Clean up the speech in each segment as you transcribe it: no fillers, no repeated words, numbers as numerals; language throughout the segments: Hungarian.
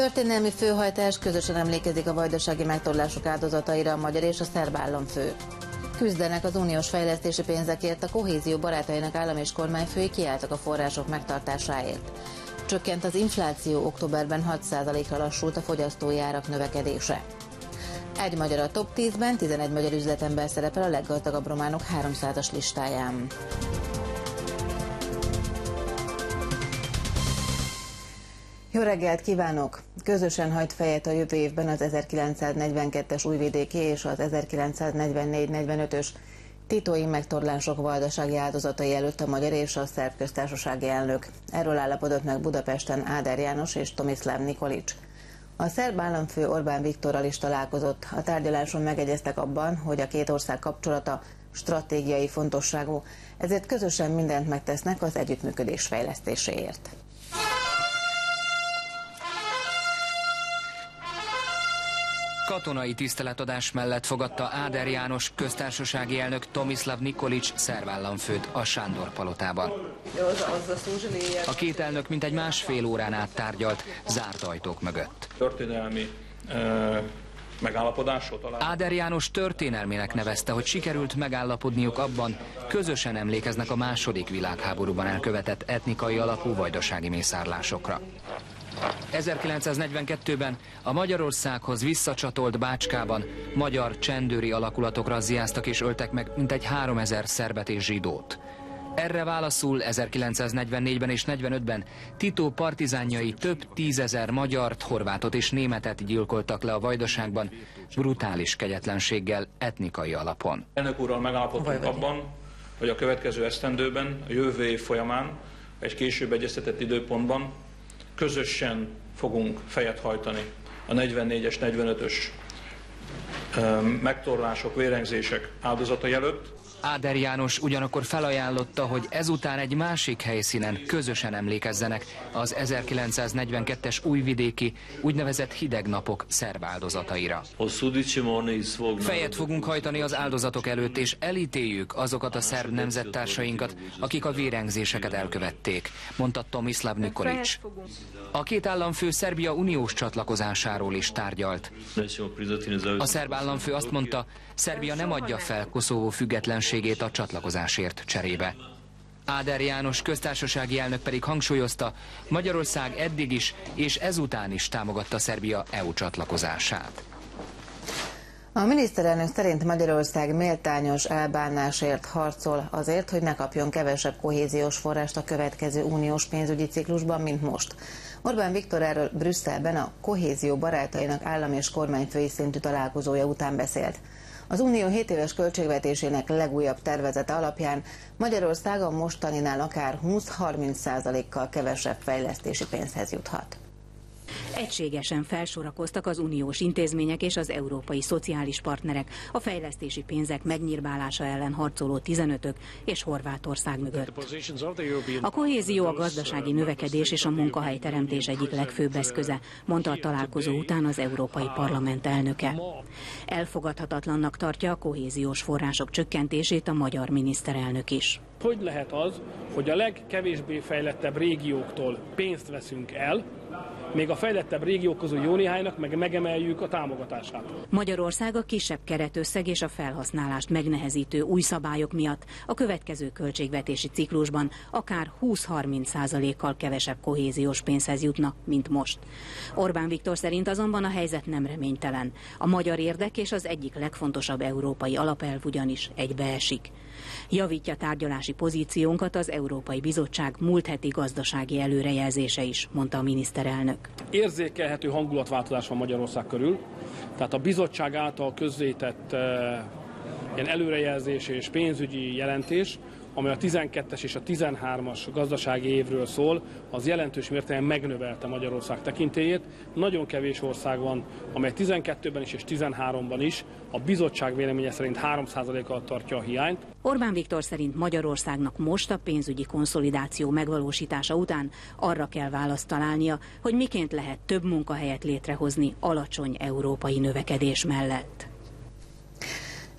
Történelmi főhajtás, közösen emlékezik a vajdasági megtorlások áldozataira a magyar és a szerb államfő. Küzdenek az uniós fejlesztési pénzekért, a kohézió barátainak állam és kormányfői kiálltak a források megtartásáért. Csökkent az infláció, októberben 6%-ra lassult a fogyasztói árak növekedése. Egy magyar a top 10-ben, 11 magyar üzletember szerepel a leggazdagabb románok 300-as listáján. Jó reggelt kívánok! Közösen hajt fejet a jövő évben az 1942-es újvidéki és az 1944-45-ös titói megtorlások vajdasági áldozatai előtt a magyar és a szerb köztársasági elnök. Erről állapodott meg Budapesten Áder János és Tomislav Nikolic. A szerb államfő Orbán Viktorral is találkozott. A tárgyaláson megegyeztek abban, hogy a két ország kapcsolata stratégiai fontosságú, ezért közösen mindent megtesznek az együttműködés fejlesztéséért. Katonai tiszteletadás mellett fogadta Áder János köztársasági elnök Tomislav Nikolic szerb államfőt a Sándor palotában. A két elnök mintegy másfél órán át tárgyalt zárt ajtók mögött. Történelmi megállapodásról talán. Áder János történelmének nevezte, hogy sikerült megállapodniuk abban, közösen emlékeznek a II. Világháborúban elkövetett etnikai alapú vajdasági mészárlásokra. 1942-ben a Magyarországhoz visszacsatolt Bácskában magyar csendőri alakulatok razziáztak és öltek meg mintegy 3000 szerbet és zsidót. Erre válaszul 1944-ben és 45-ben Tito partizánjai több tízezer magyart, horvátot és németet gyilkoltak le a Vajdaságban brutális kegyetlenséggel, etnikai alapon. Elnök úrral megállapodtunk abban, hogy a következő esztendőben, a jövő év folyamán, egy később egyeztetett időpontban közösen fogunk fejet hajtani a 44-es, 45-ös megtorlások, vérengzések áldozatai előtt. Áder János ugyanakkor felajánlotta, hogy ezután egy másik helyszínen közösen emlékezzenek az 1942-es újvidéki úgynevezett hideg napok szerb áldozataira. Fejet fogunk hajtani az áldozatok előtt, és elítéljük azokat a szerb nemzettársainkat, akik a vérengzéseket elkövették, mondta Tomislav Nikolic. A két államfő Szerbia uniós csatlakozásáról is tárgyalt. A szerb államfő azt mondta, Szerbia nem adja fel Koszovó függetlenségét a csatlakozásért cserébe. Áder János köztársasági elnök pedig hangsúlyozta, Magyarország eddig is és ezután is támogatta Szerbia EU csatlakozását. A miniszterelnök szerint Magyarország méltányos elbánásért harcol azért, hogy ne kapjon kevesebb kohéziós forrást a következő uniós pénzügyi ciklusban, mint most. Orbán Viktor erről Brüsszelben a kohézió barátainak állam és kormányfői szintű találkozója után beszélt. Az Unió 7 éves költségvetésének legújabb tervezete alapján Magyarország a mostaninál akár 20-30%-kal kevesebb fejlesztési pénzhez juthat. Egységesen felsorakoztak az uniós intézmények és az európai szociális partnerek a fejlesztési pénzek megnyírbálása ellen harcoló 15-ök és Horvátország mögött. A kohézió a gazdasági növekedés és a munkahelyteremtés egyik legfőbb eszköze, mondta a találkozó után az Európai Parlament elnöke. Elfogadhatatlannak tartja a kohéziós források csökkentését a magyar miniszterelnök is. Hogy lehet az, hogy a legkevésbé fejlettebb régióktól pénzt veszünk el, még a fejlettebb régiók közül jó néhánynak meg megemeljük a támogatását? Magyarország a kisebb keretösszeg és a felhasználást megnehezítő új szabályok miatt a következő költségvetési ciklusban akár 20-30%-kal kevesebb kohéziós pénzhez jutna, mint most. Orbán Viktor szerint azonban a helyzet nem reménytelen. A magyar érdek és az egyik legfontosabb európai alapelv ugyanis egybeesik. Javítja tárgyalási pozíciónkat az Európai Bizottság múlt heti gazdasági előrejelzése is, mondta a miniszterelnök. Érzékelhető hangulatváltozás van Magyarország körül, tehát a bizottság által közzétett ilyen előrejelzés és pénzügyi jelentés, amely a 12-es és a 13-as gazdasági évről szól, az jelentős mértékben megnövelte Magyarország tekintélyét. Nagyon kevés ország van, amely 12-ben is és 13-ban is a bizottság véleménye szerint 3%-kal tartja a hiányt. Orbán Viktor szerint Magyarországnak most a pénzügyi konszolidáció megvalósítása után arra kell választ találnia, hogy miként lehet több munkahelyet létrehozni alacsony európai növekedés mellett.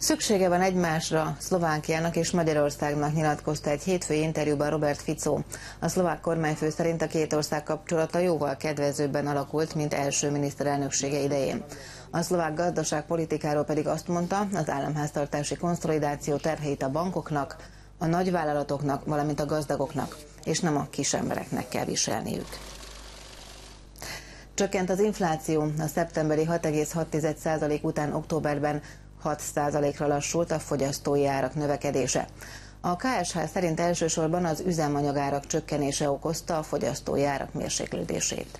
Szüksége van egymásra Szlovákiának és Magyarországnak, nyilatkozta egy hétfői interjúban Robert Fico. A szlovák kormányfő szerint a két ország kapcsolata jóval kedvezőbben alakult, mint első miniszterelnöksége idején. A szlovák gazdaságpolitikáról pedig azt mondta, az államháztartási konszolidáció terheit a bankoknak, a nagyvállalatoknak, valamint a gazdagoknak, és nem a kis embereknek kell viselniük. Csökkent az infláció, a szeptemberi 6,6% után októberben 6%-ra lassult a fogyasztói árak növekedése. A KSH szerint elsősorban az üzemanyagárak csökkenése okozta a fogyasztói árak mérséklődését.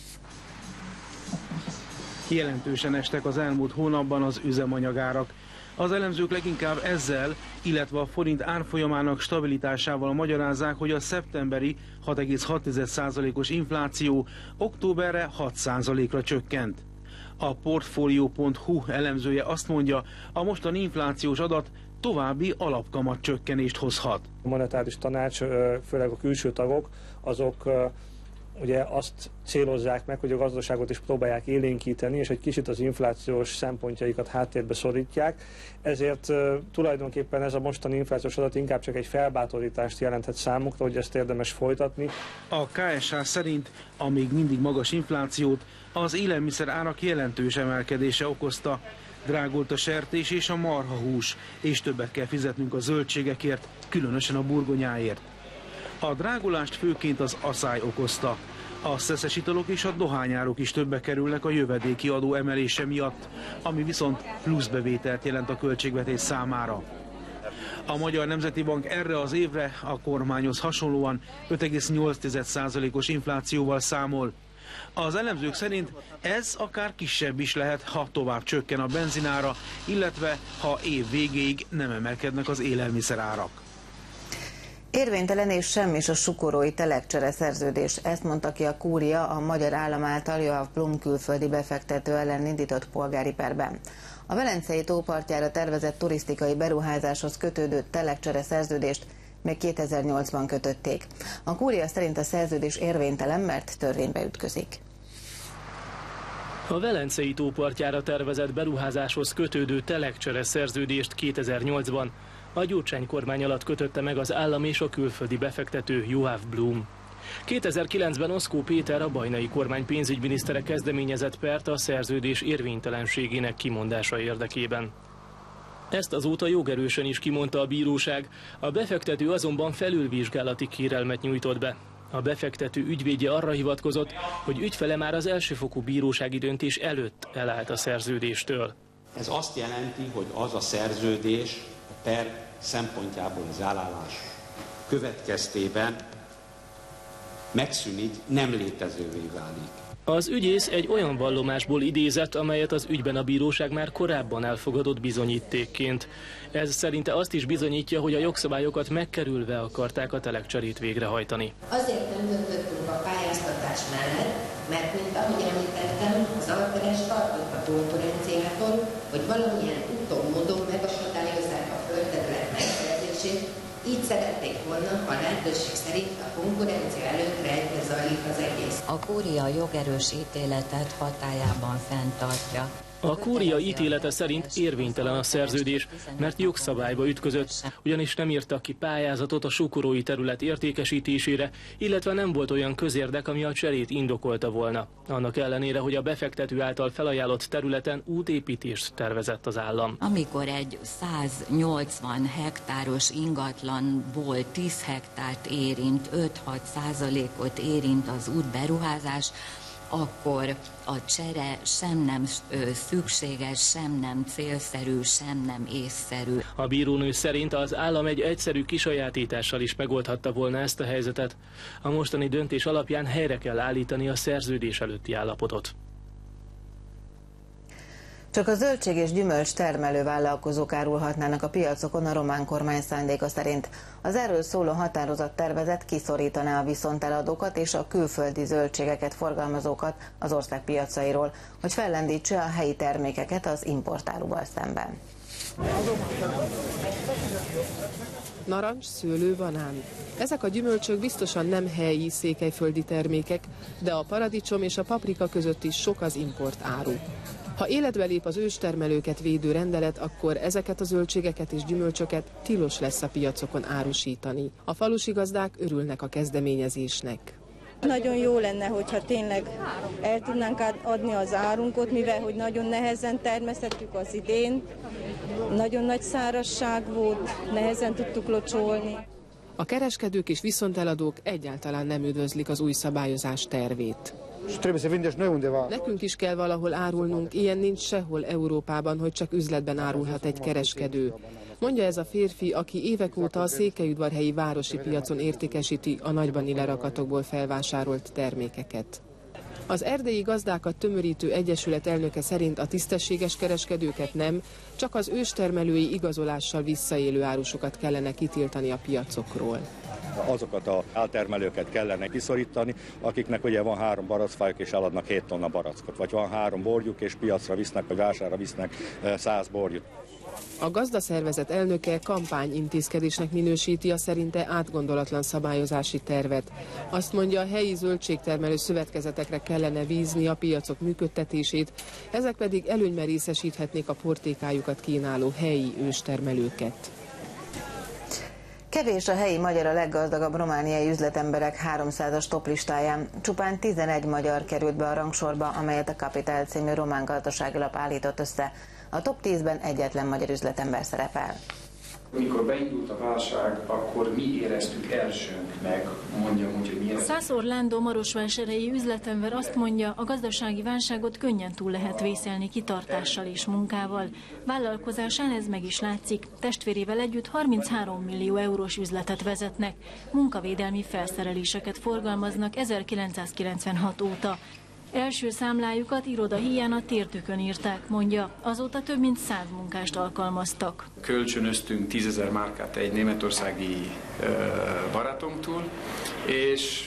Jelentősen estek az elmúlt hónapban az üzemanyagárak. Az elemzők leginkább ezzel, illetve a forint árfolyamának stabilitásával magyarázzák, hogy a szeptemberi 6,6%-os infláció októberre 6%-ra csökkent. A Portfolio.hu elemzője azt mondja, a mostani inflációs adat további alapkamat csökkenést hozhat. A monetáris tanács, főleg a külső tagok, azok ugye azt célozzák meg, hogy a gazdaságot is próbálják élénkíteni, és egy kicsit az inflációs szempontjaikat háttérbe szorítják. Ezért tulajdonképpen ez a mostani inflációs adat inkább csak egy felbátorítást jelenthet számukra, hogy ezt érdemes folytatni. A KSH szerint a még mindig magas inflációt az élelmiszer árak jelentős emelkedése okozta. Drágult a sertés és a marhahús, és többet kell fizetnünk a zöldségekért, különösen a burgonyáért. A drágulást főként az aszály okozta. A szeszes italok és a dohányárok is többe kerülnek a jövedéki adó emelése miatt, ami viszont pluszbevételt jelent a költségvetés számára. A Magyar Nemzeti Bank erre az évre a kormányhoz hasonlóan 5,8%-os inflációval számol. Az elemzők szerint ez akár kisebb is lehet, ha tovább csökken a benzinára, illetve ha év végéig nem emelkednek az élelmiszerárak. Érvénytelen és semmis a sukorói telekcsere szerződés. Ezt mondta ki a Kúria a magyar állam által Joachim Blum külföldi befektető ellen indított polgári perben. A Velencei tó partjára tervezett turisztikai beruházáshoz kötődő telekcsere szerződést még 2008-ban kötötték. A Kúria szerint a szerződés érvénytelen, mert törvénybe ütközik. A Velencei tó partjára tervezett beruházáshoz kötődő telekcsere szerződést 2008-ban a Gyurcsány kormány alatt kötötte meg az állam és a külföldi befektető Joachim Blum. 2009-ben Oszkó Péter, a bajnai kormány pénzügyminisztere kezdeményezett pert a szerződés érvénytelenségének kimondása érdekében. Ezt azóta jogerősen is kimondta a bíróság, a befektető azonban felülvizsgálati kérelmet nyújtott be. A befektető ügyvédje arra hivatkozott, hogy ügyfele már az elsőfokú bírósági döntés előtt elállt a szerződéstől. Ez azt jelenti, hogy az a szerződés a per szempontjából az elállás következtében megszűnik, nem létezővé válik. Az ügyész egy olyan vallomásból idézett, amelyet az ügyben a bíróság már korábban elfogadott bizonyítékként. Ez szerinte azt is bizonyítja, hogy a jogszabályokat megkerülve akarták a telekcserét végrehajtani. Azért nem döntöttünk a pályáztatás mellett, mert mint ahogy említettem, az Alperes tartott a konkurenciától, hogy valamilyen úton, módon megakadályozzák a földterület megszerzését. Így szerették volna, a lehetőség szerint a konkurencia előtt rejtve zajlik az egész. A Kúria jogerős ítéletet hatályában fenntartja. A Kúria ítélete szerint érvénytelen a szerződés, mert jogszabályba ütközött, ugyanis nem írtak ki pályázatot a sukorói terület értékesítésére, illetve nem volt olyan közérdek, ami a cserét indokolta volna. Annak ellenére, hogy a befektető által felajánlott területen útépítést tervezett az állam. Amikor egy 180 hektáros ingatlanból 10 hektárt érint, 5-6%-ot érint az útberuházás, akkor a csere sem nem szükséges, sem nem célszerű, sem nem észszerű. A bírónő szerint az állam egy egyszerű kisajátítással is megoldhatta volna ezt a helyzetet. A mostani döntés alapján helyre kell állítani a szerződés előtti állapotot. Csak a zöldség és gyümölcs termelő vállalkozók árulhatnának a piacokon a román kormány szándéka szerint. Az erről szóló határozattervezet kiszorítaná a viszonteladókat és a külföldi zöldségeket forgalmazókat az ország piacairól, hogy fellendítse a helyi termékeket az importáruval szemben. Narancs, szőlő, banán. Ezek a gyümölcsök biztosan nem helyi székelyföldi termékek, de a paradicsom és a paprika között is sok az import áru. Ha életbe lép az őstermelőket védő rendelet, akkor ezeket a zöldségeket és gyümölcsöket tilos lesz a piacokon árusítani. A falusi gazdák örülnek a kezdeményezésnek. Nagyon jó lenne, hogyha tényleg el tudnánk adni az árunkat, mivel hogy nagyon nehezen termesztettük az idén, nagyon nagy szárazság volt, nehezen tudtuk locsolni. A kereskedők és viszonteladók egyáltalán nem üdvözlik az új szabályozás tervét. Nekünk is kell valahol árulnunk, ilyen nincs sehol Európában, hogy csak üzletben árulhat egy kereskedő. Mondja ez a férfi, aki évek óta a székelyudvarhelyi városi piacon értékesíti a nagybani lerakatokból felvásárolt termékeket. Az erdélyi gazdákat tömörítő egyesület elnöke szerint a tisztességes kereskedőket nem, csak az őstermelői igazolással visszaélő árusokat kellene kitiltani a piacokról. Azokat az áltermelőket kellene kiszorítani, akiknek ugye van 3 barackfájuk és eladnak 7 tonna barackot, vagy van 3 borjuk és piacra visznek, vagy vásárra visznek 100 borjut. A gazdaszervezet elnöke kampányintézkedésnek minősíti a szerinte átgondolatlan szabályozási tervet. Azt mondja, a helyi zöldségtermelő szövetkezetekre kellene bízni a piacok működtetését, ezek pedig előnyben részesíthetnék a portékájukat kínáló helyi őstermelőket. Kevés a helyi magyar a leggazdagabb romániai üzletemberek 300-as toplistáján. Csupán 11 magyar került be a rangsorba, amelyet a Capital című román gazdasági lap állított össze. A top 10-ben egyetlen magyar üzletember szerepel. Amikor beindult a válság, akkor mi éreztük elsőnek, mondjam úgy, hogy mi éreztük. Szász Orlándó marosvásárhelyi üzletember azt mondja, a gazdasági válságot könnyen túl lehet vészelni kitartással és munkával. Vállalkozásán ez meg is látszik. Testvérével együtt 33 millió eurós üzletet vezetnek. Munkavédelmi felszereléseket forgalmaznak 1996 óta. Első számlájukat irodahiány a Tértükön írták, mondja. Azóta több mint 100 munkást alkalmaztak. Kölcsönöztünk 10 000 márkát egy németországi barátunktól, és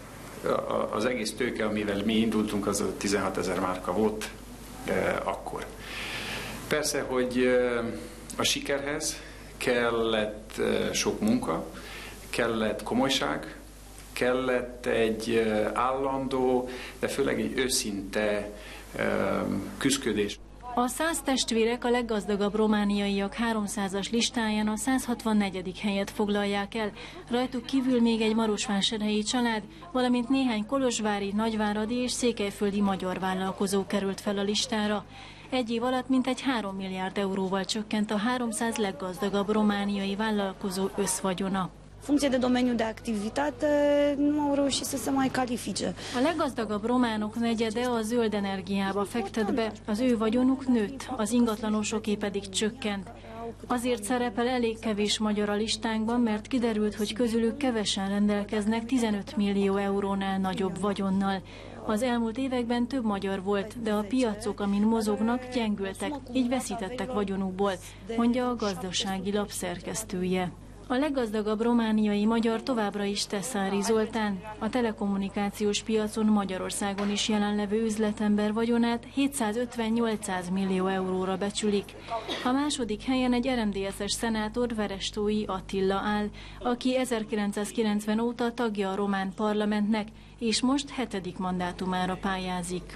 az egész tőke, amivel mi indultunk, az 16 000 márka volt akkor. Persze, hogy a sikerhez kellett sok munka, kellett komolyság, kellett egy állandó, de főleg egy őszinte küszködés. A Szász testvérek a leggazdagabb romániaiak 300-as listáján a 164. helyet foglalják el. Rajtuk kívül még egy marosvásárhelyi család, valamint néhány kolozsvári, nagyváradi és székelyföldi magyar vállalkozó került fel a listára. Egy év alatt mintegy 3 milliárd euróval csökkent a 300 leggazdagabb romániai vállalkozó összvagyona. Funcție de domeniu de activitate nu au reușit să se mai califice. A leggazdagabb románok negyede a zöld energiába fektet be, az ő vagyonuk nőtt, az ingatlanosoké pedig csökkent. Azért szerepel elég kevés magyar a listánkban, mert kiderült, hogy közülük kevesen rendelkeznek 15 millió eurónál nagyobb vagyonnal. Az elmúlt években több magyar volt, de a piacok, amin mozognak, gyengültek, így veszítettek vagyonukból, mondja a gazdasági lap szerkesztője. A leggazdagabb romániai magyar továbbra is Teszári Zoltán. A telekommunikációs piacon Magyarországon is jelenlevő üzletember vagyonát 750-800 millió euróra becsülik. A második helyen egy RMDSZ-es szenátor Verestói Attila áll, aki 1990 óta tagja a román parlamentnek, és most 7. mandátumára pályázik.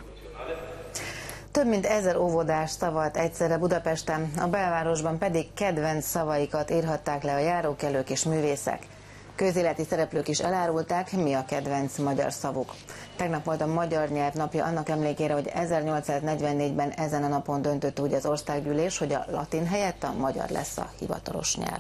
Több mint 1000 óvodás szavalt egyszerre Budapesten, a belvárosban pedig kedvenc szavaikat írhatták le a járókelők és művészek. Közéleti szereplők is elárulták, mi a kedvenc magyar szavuk. Tegnap volt a magyar nyelv napja annak emlékére, hogy 1844-ben ezen a napon döntött úgy az országgyűlés, hogy a latin helyett a magyar lesz a hivatalos nyelv.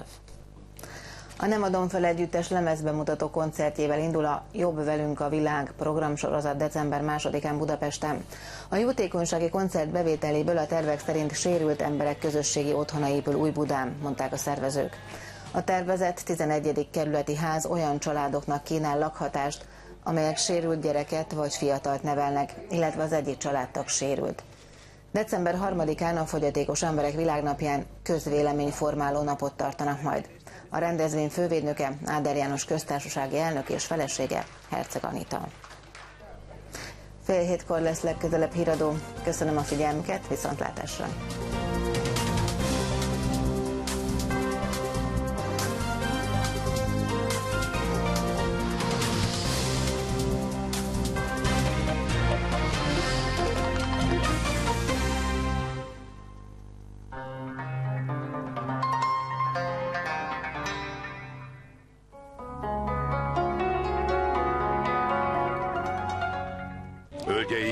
A Nem adom fel együttes lemezbemutató koncertjével indul a Jobb velünk a világ programsorozat december 2-án Budapesten. A jótékonysági koncert bevételéből a tervek szerint sérült emberek közösségi otthona épül Újbudán, mondták a szervezők. A tervezett 11. kerületi ház olyan családoknak kínál lakhatást, amelyek sérült gyereket vagy fiatalt nevelnek, illetve az egyik családtag sérült. December 3-án a fogyatékos emberek világnapján közvéleményformáló napot tartanak majd. A rendezvény fővédnöke Áder János köztársasági elnök és felesége Herceg Anita. 6:30 lesz legközelebb híradó. Köszönöm a figyelmüket, viszontlátásra!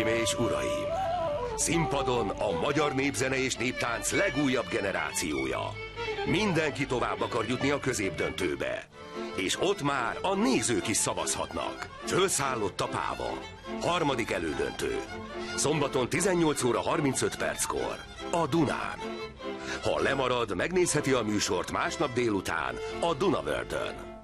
Hölgyeim és uraim! Színpadon a magyar népzene és néptánc legújabb generációja. Mindenki tovább akar jutni a középdöntőbe. És ott már a nézők is szavazhatnak. Fölszállott a páva. Harmadik elődöntő. Szombaton 18 óra 35 perckor. A Dunán. Ha lemarad, megnézheti a műsort másnap délután a Dunavördön.